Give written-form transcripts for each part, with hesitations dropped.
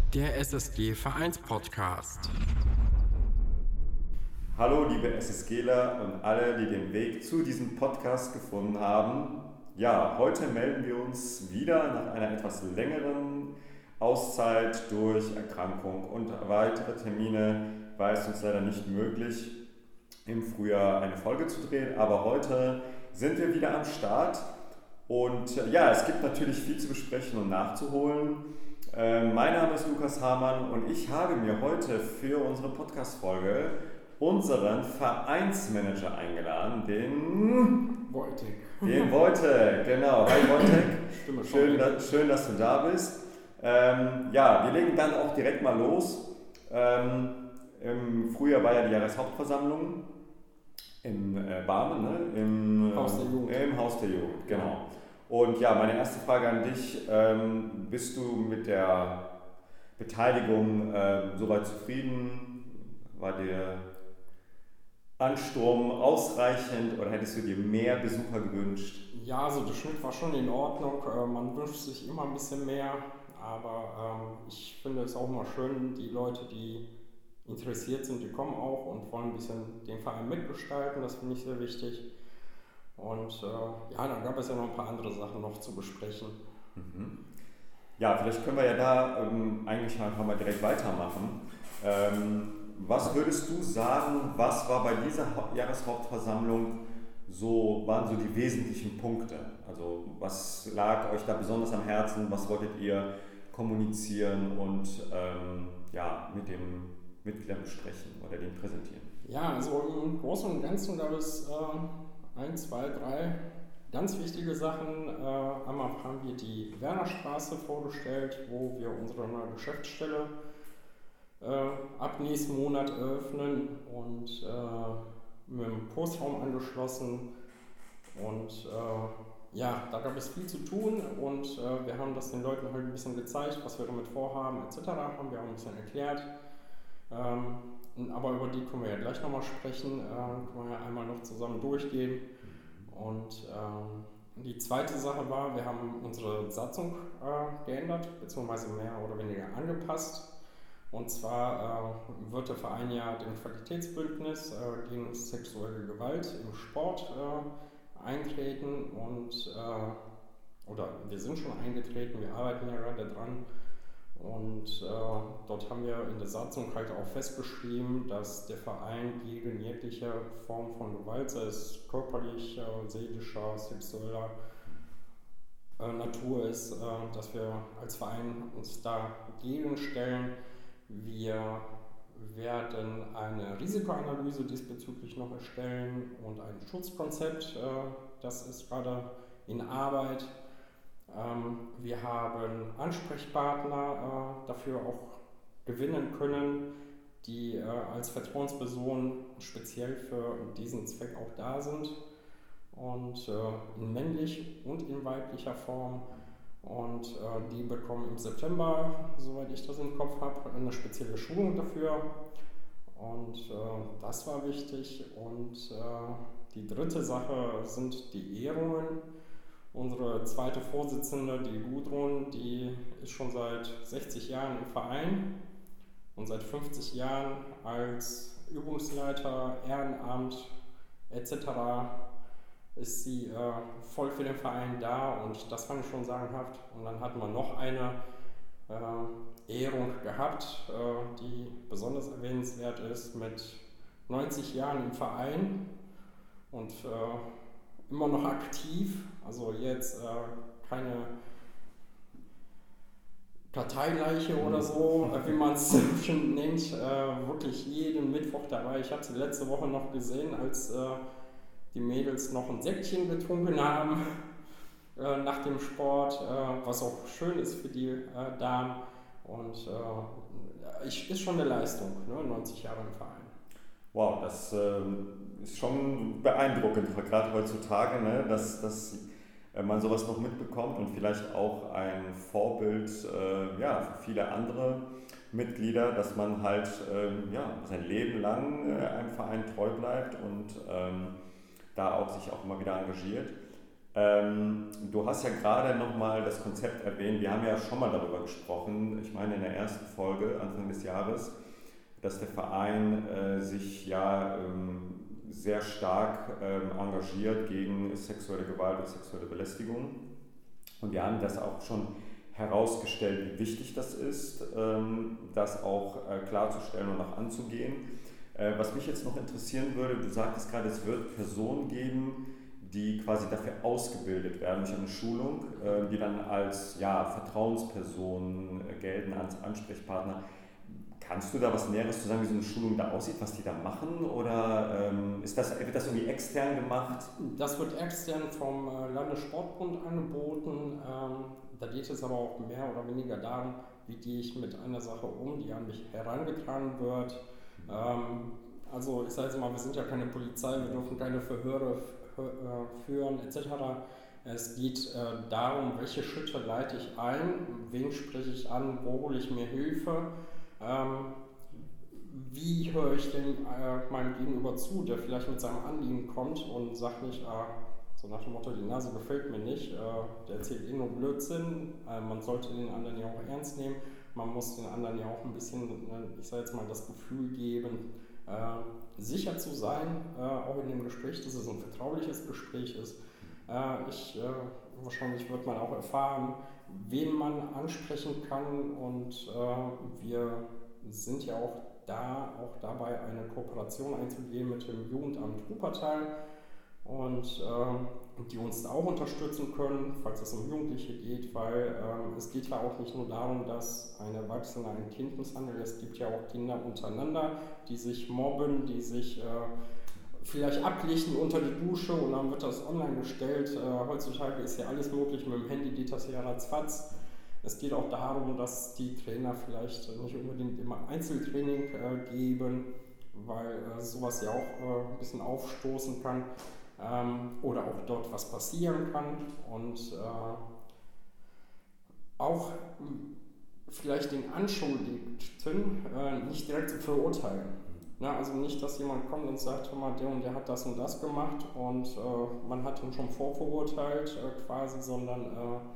Der SSG Vereins-Podcast. Hallo liebe SSGler und alle, die den Weg zu diesem Podcast gefunden haben. Ja, heute melden wir uns wieder nach einer etwas längeren Auszeit durch Erkrankung und weitere Termine war es uns leider nicht möglich, im Frühjahr eine Folge zu drehen, aber heute sind wir wieder am Start und ja, es gibt natürlich viel zu besprechen und nachzuholen. Mein Name ist Lukas Hamann und ich habe mir heute für unsere Podcast-Folge unseren Vereinsmanager eingeladen, den Wojtek. Genau. Hi Wojtek, schön, dass du da bist. Ja, wir legen dann auch direkt mal los. Im Frühjahr war ja die Jahreshauptversammlung in Barmen, ne? Im Haus der Jugend, genau. Und ja, meine erste Frage an dich, bist du mit der Beteiligung soweit zufrieden? War der Ansturm ausreichend oder hättest du dir mehr Besucher gewünscht? Ja, also der Schnitt war schon in Ordnung, man wünscht sich immer ein bisschen mehr, aber ich finde es auch immer schön, die Leute, die interessiert sind, die kommen auch und wollen ein bisschen den Verein mitgestalten, das finde ich sehr wichtig. Und ja, dann gab es ja noch ein paar andere Sachen noch zu besprechen. Mhm. Ja, vielleicht können wir ja da eigentlich einfach mal direkt weitermachen. Was würdest du sagen, was war bei dieser Jahreshauptversammlung waren so die wesentlichen Punkte? Also was lag euch da besonders am Herzen, was wolltet ihr kommunizieren und ja, mit den Mitgliedern besprechen oder denen präsentieren? Ja, also im Großen und Ganzen gab es 1, 2, 3 ganz wichtige Sachen. Einmal haben wir die Wernerstraße vorgestellt, wo wir unsere neue Geschäftsstelle ab nächsten Monat eröffnen und mit dem Postraum angeschlossen. Und ja, da gab es viel zu tun und wir haben das den Leuten halt ein bisschen gezeigt, was wir damit vorhaben etc. Haben wir auch ein bisschen erklärt. Aber über die können wir ja gleich nochmal sprechen, können wir ja einmal noch zusammen durchgehen. Und die zweite Sache war, wir haben unsere Satzung geändert, beziehungsweise mehr oder weniger angepasst. Und zwar wird der Verein ja dem Qualitätsbündnis gegen sexuelle Gewalt im Sport eintreten oder wir sind schon eingetreten, wir arbeiten ja gerade dran. Und dort haben wir in der Satzung halt auch festgeschrieben, dass der Verein gegen jegliche Form von Gewalt, sei es körperlicher, seelischer, sexueller Natur ist, dass wir als Verein uns dagegen stellen. Wir werden eine Risikoanalyse diesbezüglich noch erstellen und ein Schutzkonzept, das ist gerade in Arbeit. Wir haben Ansprechpartner dafür auch gewinnen können, die als Vertrauenspersonen speziell für diesen Zweck auch da sind und in männlich und in weiblicher Form. Und die bekommen im September, soweit ich das im Kopf habe, eine spezielle Schulung dafür. Und das war wichtig. Und die dritte Sache sind die Ehrungen. Unsere zweite Vorsitzende, die Gudrun, die ist schon seit 60 Jahren im Verein und seit 50 Jahren als Übungsleiter, Ehrenamt etc. ist sie voll für den Verein da und das fand ich schon sagenhaft. Und dann hatten wir noch eine Ehrung gehabt, die besonders erwähnenswert ist, mit 90 Jahren im Verein und immer noch aktiv, also jetzt keine Parteileiche oder so, wie man es schon nennt, wirklich jeden Mittwoch dabei. Ich habe sie letzte Woche noch gesehen, als die Mädels noch ein Säckchen getrunken haben nach dem Sport, was auch schön ist für die Damen. Und ist schon eine Leistung, ne? 90 Jahre im Verein. Wow, das ist schon beeindruckend, gerade heutzutage, ne? dass man sowas noch mitbekommt und vielleicht auch ein Vorbild ja, für viele andere Mitglieder, dass man halt ja, sein Leben lang einem Verein treu bleibt und da auch sich auch immer wieder engagiert. Du hast ja gerade nochmal das Konzept erwähnt, wir haben ja schon mal darüber gesprochen, ich meine in der ersten Folge Anfang des Jahres, dass der Verein sich ja sehr stark engagiert gegen sexuelle Gewalt und sexuelle Belästigung. Und wir haben das auch schon herausgestellt, wie wichtig das ist, das auch klarzustellen und auch anzugehen. Was mich jetzt noch interessieren würde, du sagtest gerade, es wird Personen geben, die quasi dafür ausgebildet werden durch eine Schulung, die dann als Vertrauenspersonen gelten, als Ansprechpartner. Kannst du da was Näheres zu sagen, wie so eine Schulung da aussieht, was die da machen? Oder wird das irgendwie extern gemacht? Das wird extern vom Landessportbund angeboten. Da geht es aber auch mehr oder weniger darum, wie gehe ich mit einer Sache um, die an mich herangetragen wird. Also ich sage jetzt mal, wir sind ja keine Polizei, wir dürfen keine Verhöre führen etc. Es geht darum, welche Schritte leite ich ein, wen spreche ich an, wo hole ich mir Hilfe, wie höre ich denn meinem Gegenüber zu, der vielleicht mit seinem Anliegen kommt und sagt nicht, so nach dem Motto, die Nase gefällt mir nicht, der erzählt nur Blödsinn, man sollte den anderen ja auch ernst nehmen, man muss den anderen ja auch ein bisschen, ich sage jetzt mal, das Gefühl geben, sicher zu sein, auch in dem Gespräch, dass es ein vertrauliches Gespräch ist. Wahrscheinlich wird man auch erfahren, wen man ansprechen kann und wir sind ja auch dabei, eine Kooperation einzugehen mit dem Jugendamt Wuppertal und die uns da auch unterstützen können, falls es um Jugendliche geht, weil es geht ja auch nicht nur darum, dass ein Erwachsener ein Kind misshandelt, es gibt ja auch Kinder untereinander, die sich mobben, die sich vielleicht ablichten unter die Dusche und dann wird das online gestellt. Heutzutage ist ja alles möglich, mit dem Handy geht das ja ratzfatz. Es geht auch darum, dass die Trainer vielleicht nicht unbedingt immer Einzeltraining geben, weil sowas ja auch ein bisschen aufstoßen kann. Oder auch dort was passieren kann und auch vielleicht den Anschuldigten nicht direkt zu verurteilen. Ja, also nicht, dass jemand kommt und sagt, hör mal, der und der hat das und das gemacht und man hat ihn schon vorverurteilt quasi, sondern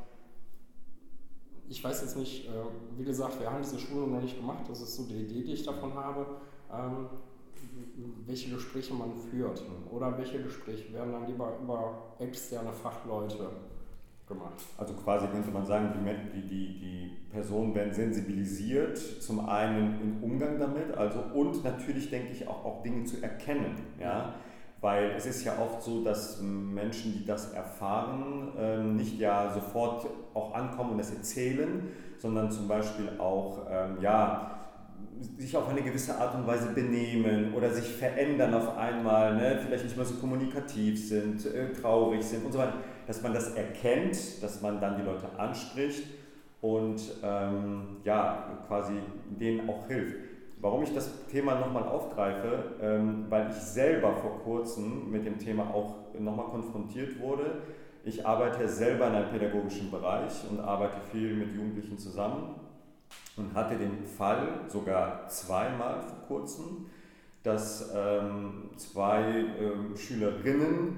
ich weiß jetzt nicht, wie gesagt, wir haben diese Schulung noch nicht gemacht, das ist so die Idee, die ich davon habe. Welche Gespräche man führt oder welche Gespräche werden dann lieber über externe Fachleute gemacht. Also quasi könnte man sagen, die Personen werden sensibilisiert, zum einen im Umgang damit, und natürlich denke ich auch Dinge zu erkennen, ja? Weil es ist ja oft so, dass Menschen, die das erfahren, nicht ja sofort auch ankommen und das erzählen, sondern zum Beispiel auch sich auf eine gewisse Art und Weise benehmen oder sich verändern auf einmal, vielleicht nicht mehr so kommunikativ sind, traurig sind und so weiter, dass man das erkennt, dass man dann die Leute anspricht und quasi denen auch hilft. Warum ich das Thema nochmal aufgreife, weil ich selber vor kurzem mit dem Thema auch nochmal konfrontiert wurde. Ich arbeite selber in einem pädagogischen Bereich und arbeite viel mit Jugendlichen zusammen. Und hatte den Fall sogar zweimal vor kurzem, dass zwei Schülerinnen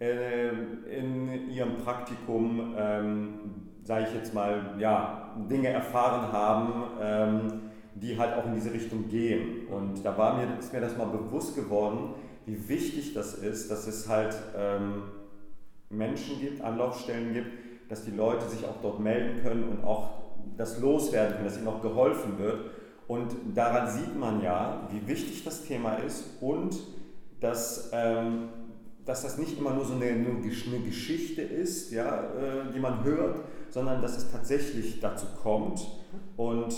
in ihrem Praktikum, sage ich jetzt mal, Dinge erfahren haben, die halt auch in diese Richtung gehen. Und da ist mir das mal bewusst geworden, wie wichtig das ist, dass es halt Menschen gibt, Anlaufstellen gibt, dass die Leute sich auch dort melden können und auch das loswerden können, dass ihnen auch geholfen wird. Und daran sieht man ja, wie wichtig das Thema ist und dass das nicht immer nur so eine Geschichte ist, die man hört, sondern dass es tatsächlich dazu kommt. Und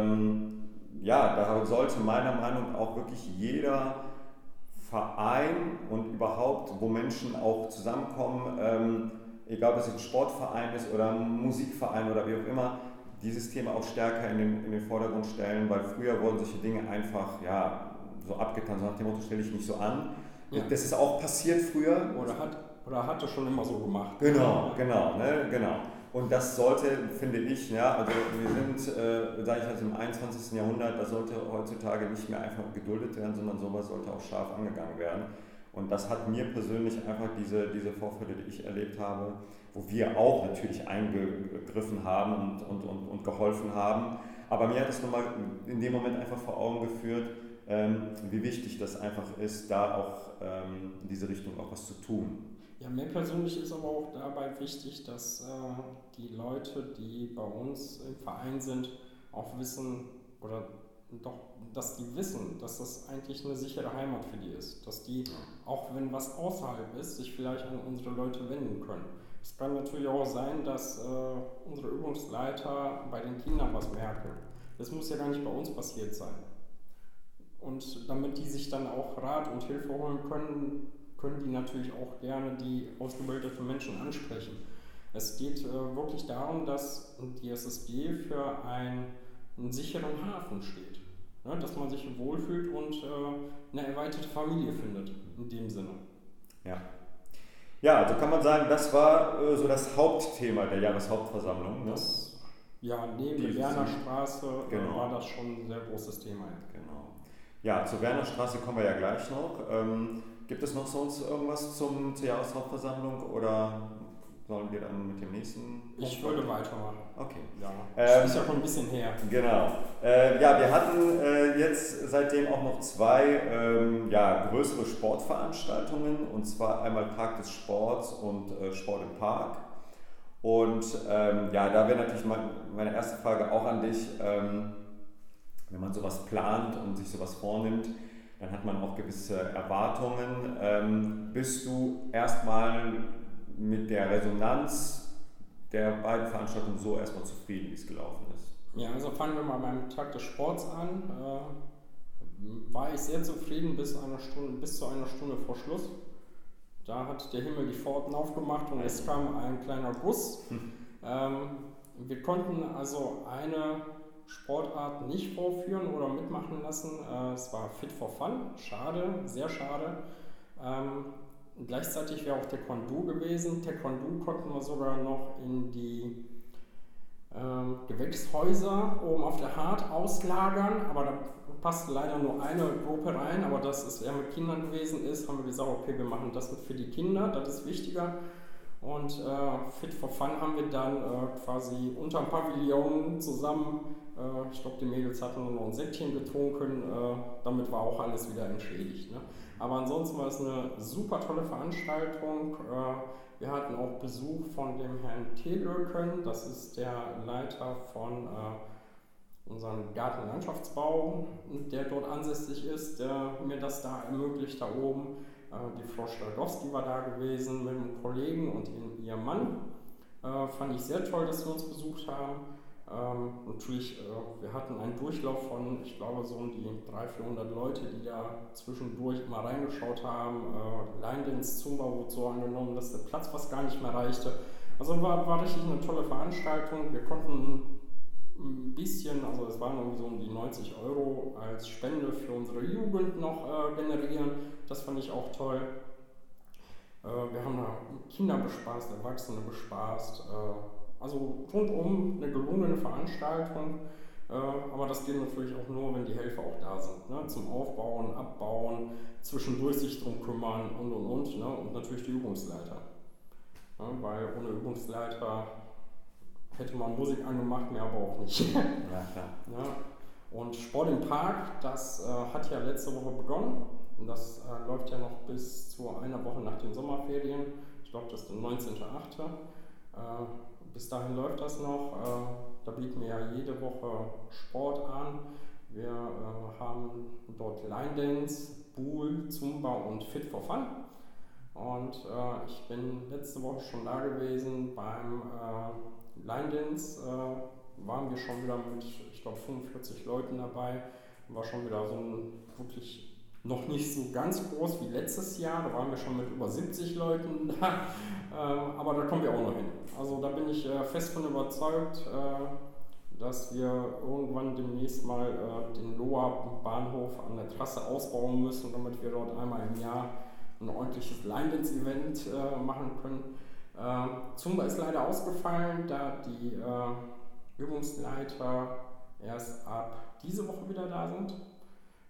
da sollte meiner Meinung nach auch wirklich jeder Verein und überhaupt, wo Menschen auch zusammenkommen, egal ob es ein Sportverein ist oder ein Musikverein oder wie auch immer, dieses Thema auch stärker in den Vordergrund stellen, weil früher wurden solche Dinge einfach so abgetan, so nach dem Motto, stelle ich nicht so an. Ja. Das ist auch passiert früher. Oder hat das schon immer so gemacht. Genau. Und das sollte, finde ich, also wir sind, sage ich im 21. Jahrhundert, das sollte heutzutage nicht mehr einfach geduldet werden, sondern sowas sollte auch scharf angegangen werden. Und das hat mir persönlich einfach diese Vorfälle, die ich erlebt habe, wo wir auch natürlich eingegriffen haben und geholfen haben. Aber mir hat es nochmal in dem Moment einfach vor Augen geführt, wie wichtig das einfach ist, da auch in diese Richtung auch was zu tun. Ja, mir persönlich ist aber auch dabei wichtig, dass die Leute, die bei uns im Verein sind, auch wissen, oder doch, dass die wissen, dass das eigentlich eine sichere Heimat für die ist. Dass die, auch wenn was außerhalb ist, sich vielleicht an unsere Leute wenden können. Es kann natürlich auch sein, dass unsere Übungsleiter bei den Kindern was merken. Das muss ja gar nicht bei uns passiert sein. Und damit die sich dann auch Rat und Hilfe holen können, können die natürlich auch gerne die ausgebildeten Menschen ansprechen. Es geht wirklich darum, dass die SSG für einen sicheren Hafen steht. Ne? Dass man sich wohlfühlt und eine erweiterte Familie findet, in dem Sinne. Ja. Ja, also kann man sagen, das war so das Hauptthema der Jahreshauptversammlung. Ne? Ja, neben der Wernerstraße genau. war das schon ein sehr großes Thema. Genau. Ja, zur Wernerstraße kommen wir ja gleich noch. Gibt es noch sonst irgendwas zur Jahreshauptversammlung oder sollen wir dann mit dem nächsten? Ich würde weitermachen. Okay. Ja, das ist ja schon ein bisschen her. Genau. Ja, wir hatten jetzt seitdem auch noch 2 größere Sportveranstaltungen, und zwar einmal Park des Sports und Sport im Park. Und da wäre natürlich meine erste Frage auch an dich. Wenn man sowas plant und sich sowas vornimmt, dann hat man auch gewisse Erwartungen. Bist du erstmal mit der Resonanz der beiden Veranstaltungen so erstmal zufrieden, wie es gelaufen ist? Ja, also fangen wir mal beim Tag des Sports an. War ich sehr zufrieden bis zu einer Stunde vor Schluss. Da hat der Himmel die Pforten aufgemacht und es kam ein kleiner Guss. Wir konnten also eine Sportart nicht vorführen oder mitmachen lassen. Es war Fit for Fun, schade, sehr schade. Gleichzeitig wäre auch Taekwondo gewesen. Taekwondo konnten wir sogar noch in die Gewächshäuser oben auf der Hart auslagern, aber da passte leider nur eine Gruppe rein, aber dass es eher mit Kindern gewesen ist, haben wir gesagt, okay, wir machen das für die Kinder, das ist wichtiger. Und Fit for Fun haben wir dann quasi unterm Pavillon zusammen, ich glaube die Mädels hatten noch ein Säckchen getrunken, damit war auch alles wieder entschädigt. Ne? Aber ansonsten war es eine super tolle Veranstaltung. Wir hatten auch Besuch von dem Herrn Telöken, das ist der Leiter von unserem Gartenlandschaftsbau, der dort ansässig ist, der mir das da ermöglicht, da oben. Die Frau Staldowski war da gewesen mit einem Kollegen und ihrem Mann. Fand ich sehr toll, dass wir uns besucht haben. Natürlich, wir hatten einen Durchlauf von, ich glaube, so um die 300-400 Leute, die da zwischendurch immer reingeschaut haben. Line-Dance, Zumba wurde so angenommen, dass der Platz fast gar nicht mehr reichte. Also war richtig eine tolle Veranstaltung. Wir konnten ein bisschen, also es waren irgendwie so um die 90 € als Spende für unsere Jugend noch generieren. Das fand ich auch toll. Wir haben da Kinder bespaßt, Erwachsene bespaßt. Also rundum eine gelungene Veranstaltung. Aber das geht natürlich auch nur, wenn die Helfer auch da sind. Ne? Zum Aufbauen, Abbauen, zwischendurch sich drum kümmern und. Ne? Und natürlich die Übungsleiter. Ja, weil ohne Übungsleiter hätte man Musik angemacht, mehr aber auch nicht. Ja, klar. Ja. Und Sport im Park, das hat ja letzte Woche begonnen. Und das läuft ja noch bis zu einer Woche nach den Sommerferien. Ich glaube, das ist der 19.8. Bis dahin läuft das noch. Da bieten wir ja jede Woche Sport an. Wir haben dort Line Dance, Bool, Zumba und Fit for Fun. Und ich bin letzte Woche schon da gewesen beim Line Dance. Waren wir schon wieder mit, ich glaube, 45 Leuten dabei. War schon wieder so ein wirklich noch nicht so ganz groß wie letztes Jahr. Da waren wir schon mit über 70 Leuten da. Aber da kommen wir auch noch hin. Also da bin ich fest von überzeugt, dass wir irgendwann demnächst mal den Loher Bahnhof an der Trasse ausbauen müssen, damit wir dort einmal im Jahr ein ordentliches Line-Dance-Event machen können. Zumba ist leider ausgefallen, da die Übungsleiter erst ab diese Woche wieder da sind.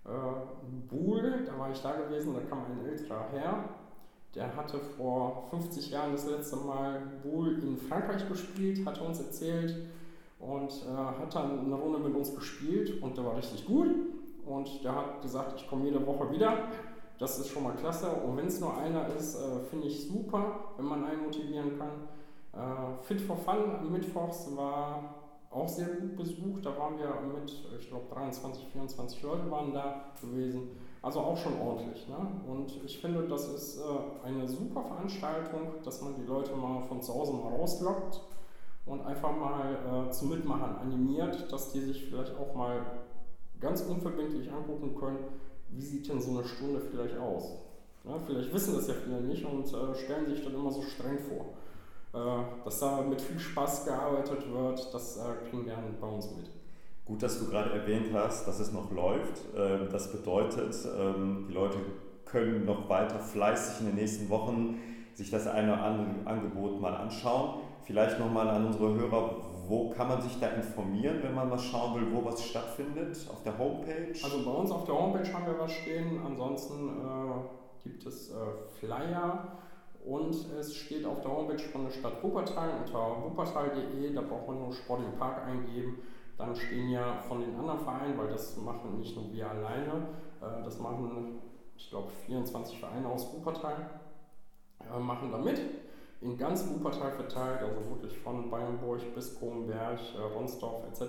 Boule, da war ich da gewesen, da kam ein älterer Herr, der hatte vor 50 Jahren das letzte Mal Boule in Frankreich gespielt, hat uns erzählt und hat dann eine Runde mit uns gespielt und der war richtig gut und der hat gesagt, ich komme jede Woche wieder. Das ist schon mal klasse und wenn es nur einer ist, finde ich super, wenn man einen motivieren kann. Fit for Fun am Mittwochs war auch sehr gut besucht, da waren wir mit, ich glaube 23, 24 Leute waren da gewesen, also auch schon ordentlich. Ne? Und ich finde, das ist eine super Veranstaltung, dass man die Leute mal von zu Hause mal rauslockt und einfach mal zum Mitmachen animiert, dass die sich vielleicht auch mal ganz unverbindlich angucken können, wie sieht denn so eine Stunde vielleicht aus? Ja, vielleicht wissen das ja viele nicht und stellen sich dann immer so streng vor. Dass da mit viel Spaß gearbeitet wird, das kriegen wir bei uns mit. Gut, dass du gerade erwähnt hast, dass es noch läuft. Das bedeutet, die Leute können noch weiter fleißig in den nächsten Wochen sich das eine oder andere Angebot mal anschauen. Vielleicht nochmal an unsere Hörer, wo kann man sich da informieren, wenn man mal schauen will, wo was stattfindet? Auf der Homepage? Also bei uns auf der Homepage haben wir was stehen, ansonsten gibt es Flyer und es steht auf der Homepage von der Stadt Wuppertal unter wuppertal.de, da braucht man nur Sport im Park eingeben. Dann stehen ja von den anderen Vereinen, weil das machen nicht nur wir alleine, das machen, ich glaube, 24 Vereine aus Wuppertal, machen da mit. In ganz Wuppertal verteilt, also wirklich von Bayernburg bis Kronberg, Ronsdorf etc.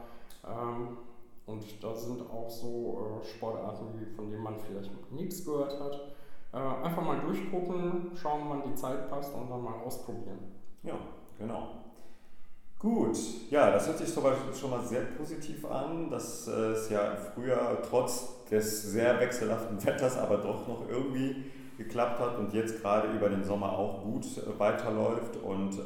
Und da sind auch so Sportarten, von denen man vielleicht nichts gehört hat. Einfach mal durchgucken, schauen, wann die Zeit passt und dann mal ausprobieren. Ja, genau. Gut, ja, das hört sich schon mal sehr positiv an, dass es ja im Frühjahr trotz des sehr wechselhaften Wetters aber doch noch irgendwie geklappt hat und jetzt gerade über den Sommer auch gut weiterläuft und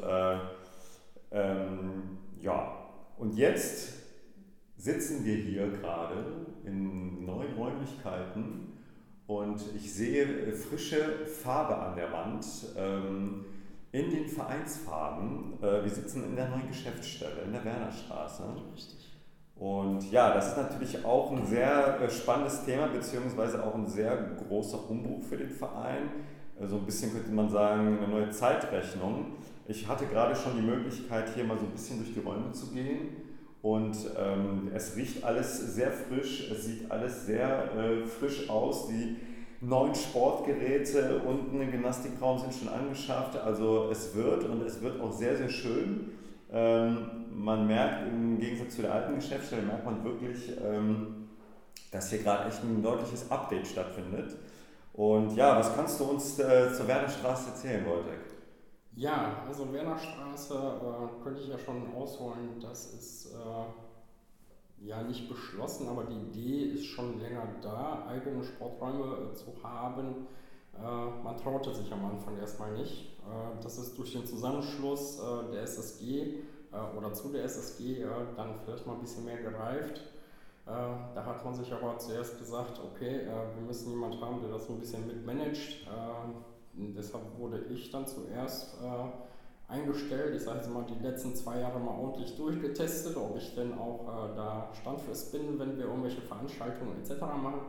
ja, und jetzt sitzen wir hier gerade in neuen Räumlichkeiten und ich sehe frische Farbe an der Wand in den Vereinsfarben. Wir sitzen in der neuen Geschäftsstelle in der Wernerstraße. Richtig. Und ja, das ist natürlich auch ein sehr spannendes Thema, beziehungsweise auch ein sehr großer Umbruch für den Verein. So ein bisschen könnte man sagen, eine neue Zeitrechnung. Ich hatte gerade schon die Möglichkeit, hier mal so ein bisschen durch die Räume zu gehen. Und es riecht alles sehr frisch, es sieht alles sehr frisch aus. Die neuen Sportgeräte unten im Gymnastikraum sind schon angeschafft. Also es wird auch sehr, sehr schön. Man merkt im Gegensatz zu der alten Geschäftsstelle, merkt man wirklich, dass hier gerade echt ein deutliches Update stattfindet. Und ja, was kannst du uns zur Wernerstraße erzählen, Wojtek? Ja, also Wernerstraße könnte ich ja schon ausholen, das ist ja nicht beschlossen, aber die Idee ist schon länger da, eigene Sporträume zu haben. Man traute sich am Anfang erstmal nicht. Das ist durch den Zusammenschluss der SSG oder zu der SSG dann vielleicht mal ein bisschen mehr gereift. Da hat man sich aber zuerst gesagt, okay, wir müssen jemanden haben, der das so ein bisschen mitmanagt. Deshalb wurde ich dann zuerst eingestellt. Ich sage jetzt mal, die letzten 2 Jahre mal ordentlich durchgetestet, ob ich denn auch da standfest bin, wenn wir irgendwelche Veranstaltungen etc. machen.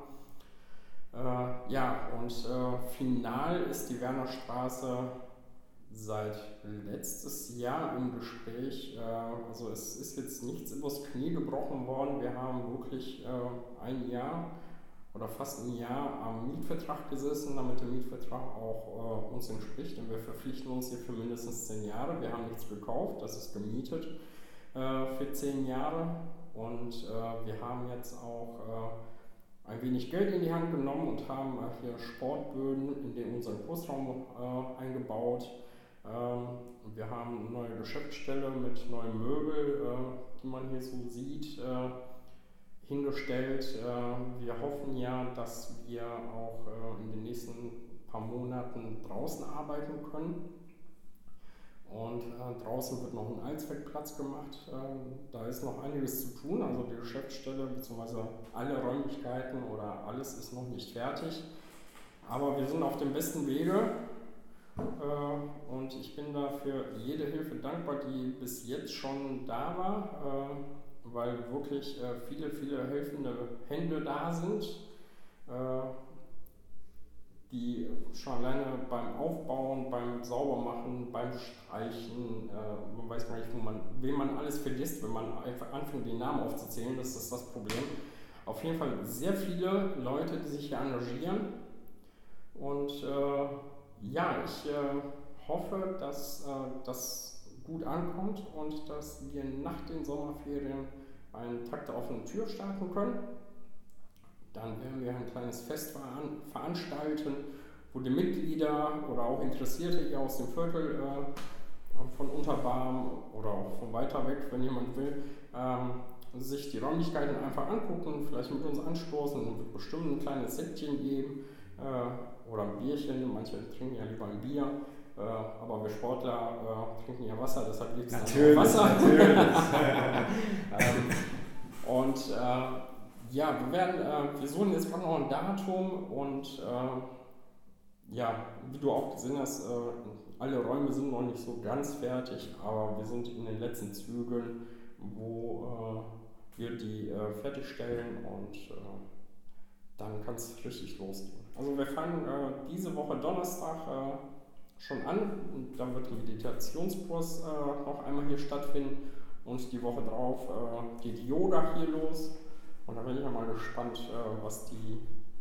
Ja, und final ist die Wernerstraße seit letztes Jahr im Gespräch. Also es ist jetzt nichts übers Knie gebrochen worden. Wir haben wirklich ein Jahr oder fast ein Jahr am Mietvertrag gesessen, damit der Mietvertrag auch uns entspricht. Und wir verpflichten uns hier für mindestens 10 Jahre. Wir haben nichts gekauft, das ist gemietet für 10 Jahre. Und wir haben jetzt auch ein wenig Geld in die Hand genommen und haben hier Sportböden in unseren Kursraum eingebaut. Wir haben eine neue Geschäftsstelle mit neuen Möbeln, die man hier so sieht, hingestellt. Wir hoffen ja, dass wir auch in den nächsten paar Monaten draußen arbeiten können. Und draußen wird noch ein Allzweckplatz gemacht. Da ist noch einiges zu tun. Also die Geschäftsstelle bzw. alle Räumlichkeiten oder alles ist noch nicht fertig. Aber wir sind auf dem besten Wege. Und ich bin dafür jede Hilfe dankbar, die bis jetzt schon da war, weil wirklich viele helfende Hände da sind. die schon alleine beim Aufbauen, beim Saubermachen, beim Streichen, man weiß gar nicht, wen man alles vergisst, wenn man einfach anfängt, die Namen aufzuzählen, das ist das Problem. Auf jeden Fall sehr viele Leute, die sich hier engagieren. Und ich hoffe, dass das gut ankommt und dass wir nach den Sommerferien einen Tag der offenen Tür starten können. Dann werden wir ein kleines Fest veranstalten, wo die Mitglieder oder auch Interessierte hier aus dem Viertel von Unterbarm oder auch von weiter weg, wenn jemand will, sich die Räumlichkeiten einfach angucken, vielleicht mit uns anstoßen und wird bestimmt ein kleines Säckchen geben oder ein Bierchen. Manche trinken ja lieber ein Bier, aber wir Sportler trinken ja Wasser, deshalb gibt es natürlich Wasser. Natürlich. Wir suchen jetzt gerade noch ein Datum und wie du auch gesehen hast, alle Räume sind noch nicht so ganz fertig, aber wir sind in den letzten Zügen, wo wir die fertigstellen und dann kann es richtig losgehen. Also wir fangen diese Woche Donnerstag schon an und dann wird ein Meditationskurs noch einmal hier stattfinden und die Woche drauf geht Yoga hier los. Und da bin ich ja mal gespannt, was die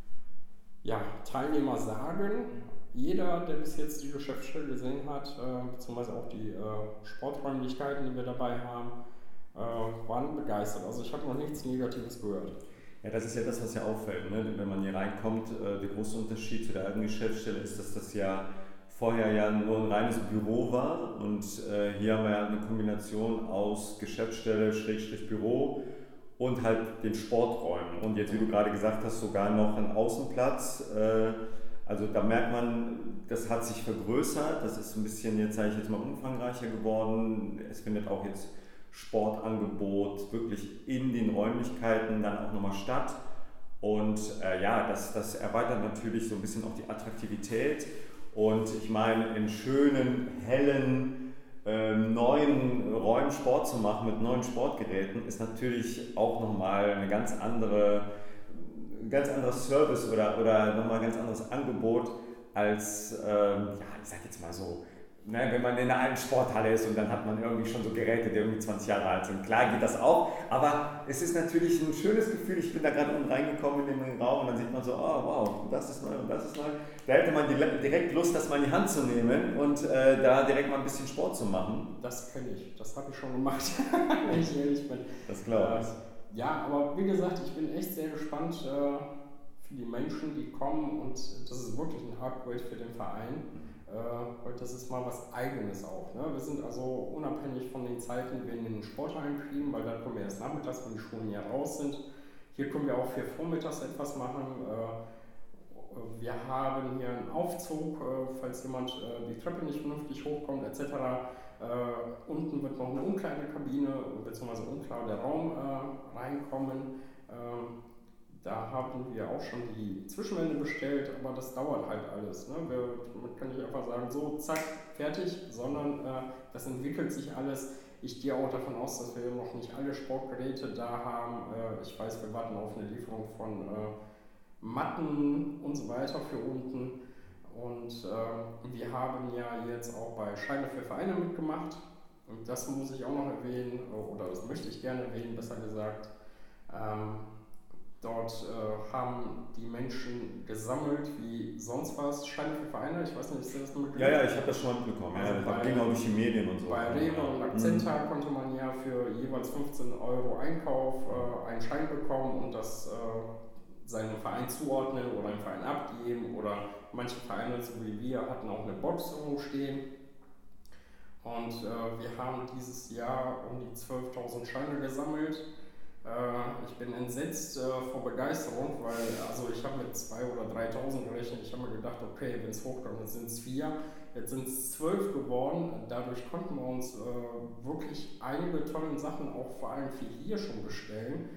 Teilnehmer sagen. Jeder, der bis jetzt die Geschäftsstelle gesehen hat, beziehungsweise auch die Sporträumlichkeiten, die wir dabei haben, waren begeistert. Also ich habe noch nichts Negatives gehört. Ja, das ist ja das, was ja auffällt, ne? Wenn man hier reinkommt. Der große Unterschied zu der alten Geschäftsstelle ist, dass das ja vorher ja nur ein reines Büro war und hier haben wir ja eine Kombination aus Geschäftsstelle, Büro und halt den Sporträumen. Und jetzt, wie du gerade gesagt hast, sogar noch einen Außenplatz. Also da merkt man, das hat sich vergrößert, das ist ein bisschen, jetzt sage ich jetzt mal, umfangreicher geworden. Es findet auch jetzt Sportangebot wirklich in den Räumlichkeiten dann auch nochmal statt. Und das erweitert natürlich so ein bisschen auch die Attraktivität. Und ich meine, in schönen, hellen, neuen Räumen Sport zu machen mit neuen Sportgeräten ist natürlich auch nochmal ein ganz anderer Service oder nochmal ein ganz anderes Angebot als, ich sag jetzt mal so, ne, wenn man in einer alten Sporthalle ist und dann hat man irgendwie schon so Geräte, die irgendwie 20 Jahre alt sind. Klar geht das auch, aber es ist natürlich ein schönes Gefühl. Ich bin da gerade unten reingekommen in den Raum und dann sieht man so, oh wow, das ist neu und das ist neu. Da hätte man direkt Lust, das mal in die Hand zu nehmen und da direkt mal ein bisschen Sport zu machen. Das kenne ich, das habe ich schon gemacht, wenn ich ehrlich bin. Das glaube ich. Ja, aber wie gesagt, ich bin echt sehr gespannt für die Menschen, die kommen und das ist wirklich ein Upgrade für den Verein. Weil das ist mal was Eigenes auch. Ne? Wir sind also unabhängig von den Zeiten, die wir in den Sporthallen kriegen, weil da können wir erst nachmittags, wenn die Schulen ja raus sind. Hier können wir auch für vormittags etwas machen. Wir haben hier einen Aufzug, falls jemand die Treppe nicht vernünftig hochkommt etc. Unten wird noch eine Umkleidekabine bzw. Umkleideraum reinkommen. Da haben wir auch schon die Zwischenwände bestellt, aber das dauert halt alles. Ne? Man kann nicht einfach sagen, so, zack, fertig, sondern das entwickelt sich alles. Ich gehe auch davon aus, dass wir noch nicht alle Sportgeräte da haben. Ich weiß, wir warten auf eine Lieferung von Matten und so weiter für unten. Und wir haben ja jetzt auch bei Scheine für Vereine mitgemacht. Und das muss ich auch noch erwähnen, oder das möchte ich gerne erwähnen, besser gesagt. Dort haben die Menschen gesammelt wie sonst was, Scheine für Vereine, ich weiß nicht, ist das mitbekommen? Ja, ich habe das schon mitbekommen, also das ging auch durch die Medien und so. Bei Rewe und Akzenta konnte man ja für jeweils 15 € Einkauf einen Schein bekommen und das seinem Verein zuordnen oder einen Verein abgeben oder manche Vereine, so wie wir, hatten auch eine Box irgendwo stehen. Und wir haben dieses Jahr um die 12.000 Scheine gesammelt. Ich bin entsetzt vor Begeisterung, weil ich habe mit 2.000 oder 3.000 gerechnet. Ich habe mir gedacht, okay, wenn es hochkommt, dann sind es 4. Jetzt sind es 12 geworden. Dadurch konnten wir uns wirklich einige tolle Sachen auch vor allem für hier schon bestellen.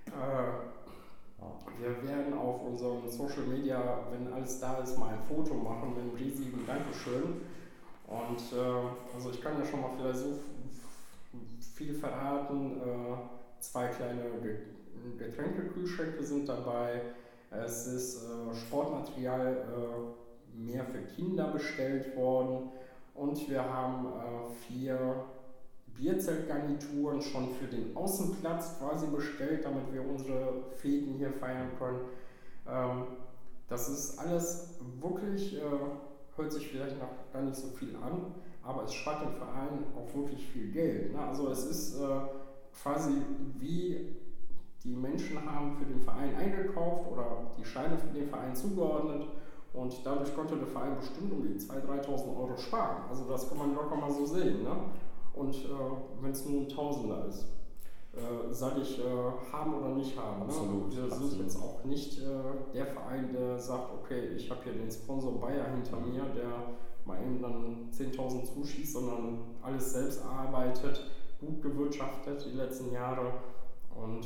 Wir werden auf unserem Social Media, wenn alles da ist, mal ein Foto machen mit einem riesigen Dankeschön. Und ich kann ja schon mal vielleicht so viel verraten. 2 kleine Getränkekühlschränke sind dabei, Es ist Sportmaterial mehr für Kinder bestellt worden und wir haben 4 Bierzeltgarnituren schon für den Außenplatz quasi bestellt, damit wir unsere Feten hier feiern können. Das ist alles wirklich, hört sich vielleicht noch gar nicht so viel an, aber es spart dem Verein auch wirklich viel Geld. Ne? Also es ist quasi wie die Menschen haben für den Verein eingekauft oder die Scheine für den Verein zugeordnet und dadurch konnte der Verein bestimmt um die 2.000, 3.000 Euro sparen. Also das kann man locker mal so sehen. Ne? Und wenn es nur ein Tausender ist, sage ich, haben oder nicht haben. Ne? Absolut, wir sind jetzt auch nicht der Verein, der sagt, okay, ich habe hier den Sponsor Bayer hinter mir, der mal eben dann 10.000 zuschießt, sondern alles selbst arbeitet, gut gewirtschaftet die letzten Jahre und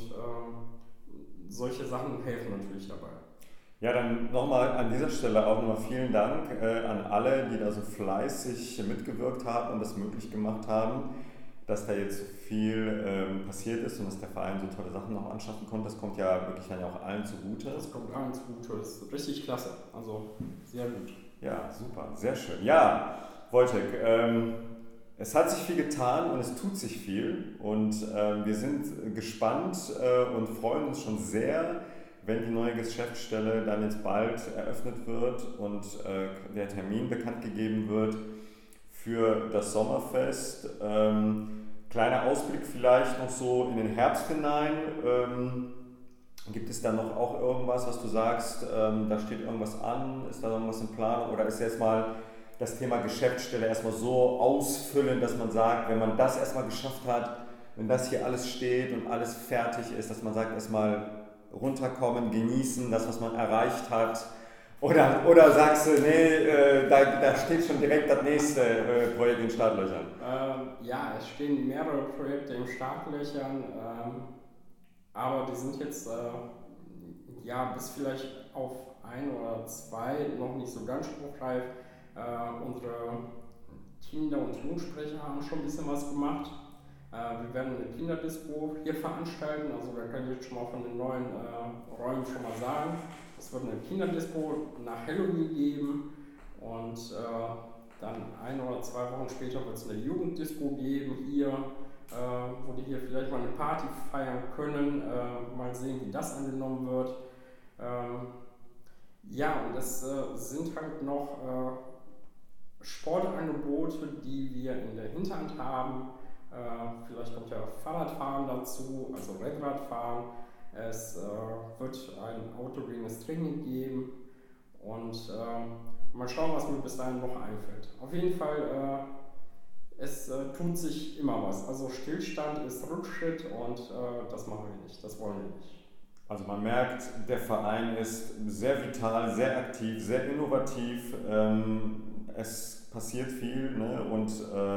solche Sachen helfen natürlich dabei. Ja, dann nochmal an dieser Stelle auch nochmal vielen Dank an alle, die da so fleißig mitgewirkt haben und das möglich gemacht haben, dass da jetzt so viel passiert ist und dass der Verein so tolle Sachen noch anschaffen konnte. Das kommt ja wirklich dann auch allen zugute. Das kommt allen zugute, das ist richtig klasse, also sehr gut. Ja, super, sehr schön. Ja, Wojtek, es hat sich viel getan und es tut sich viel und wir sind gespannt und freuen uns schon sehr, wenn die neue Geschäftsstelle dann jetzt bald eröffnet wird und der Termin bekannt gegeben wird für das Sommerfest. Kleiner Ausblick vielleicht noch so in den Herbst hinein. Gibt es da noch auch irgendwas, was du sagst, da steht irgendwas an, ist da irgendwas in Planung oder ist jetzt mal das Thema Geschäftsstelle erstmal so ausfüllen, dass man sagt, wenn man das erstmal geschafft hat, wenn das hier alles steht und alles fertig ist, dass man sagt, erstmal runterkommen, genießen, das, was man erreicht hat? Oder sagst du, nee, da steht schon direkt das nächste Projekt in den Startlöchern? Ja, es stehen mehrere Projekte in Startlöchern, aber die sind jetzt bis vielleicht auf 1 oder 2 noch nicht so ganz spruchreif. Unsere Kinder- und Jugendsprecher haben schon ein bisschen was gemacht. Wir werden eine Kinderdisco hier veranstalten, also da kann ich jetzt schon mal von den neuen Räumen schon mal sagen. Es wird eine Kinderdisco nach Halloween geben und dann 1 oder 2 Wochen später wird es eine Jugenddisco geben hier, wo die hier vielleicht mal eine Party feiern können, mal sehen, wie das angenommen wird. Und es sind halt noch Sportangebote, die wir in der Hinterhand haben. Vielleicht kommt ja Fahrradfahren dazu, also Rennradfahren. Es wird ein autogenes Training geben und mal schauen, was mir bis dahin noch einfällt. Auf jeden Fall, es tut sich immer was. Also Stillstand ist Rückschritt und das machen wir nicht, das wollen wir nicht. Also man merkt, der Verein ist sehr vital, sehr aktiv, sehr innovativ. Es passiert viel, ne? Und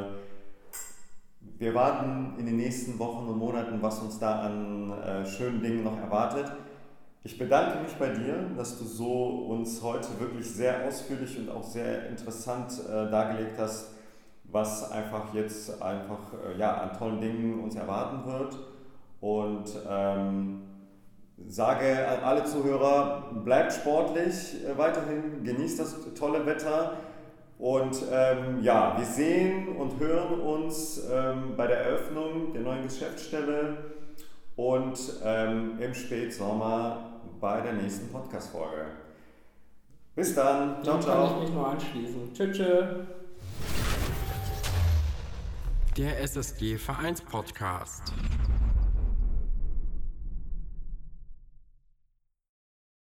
wir warten in den nächsten Wochen und Monaten, was uns da an schönen Dingen noch erwartet. Ich bedanke mich bei dir, dass du so uns heute wirklich sehr ausführlich und auch sehr interessant dargelegt hast, was einfach jetzt an tollen Dingen uns erwarten wird. Und sage an alle Zuhörer, bleibt sportlich weiterhin, genießt das tolle Wetter. Und wir sehen und hören uns bei der Eröffnung der neuen Geschäftsstelle und im Spätsommer bei der nächsten Podcast-Folge. Bis dann. Ciao, ciao. Kann ich mich nur anschließen. Tschüss. Der SSG Vereins Podcast.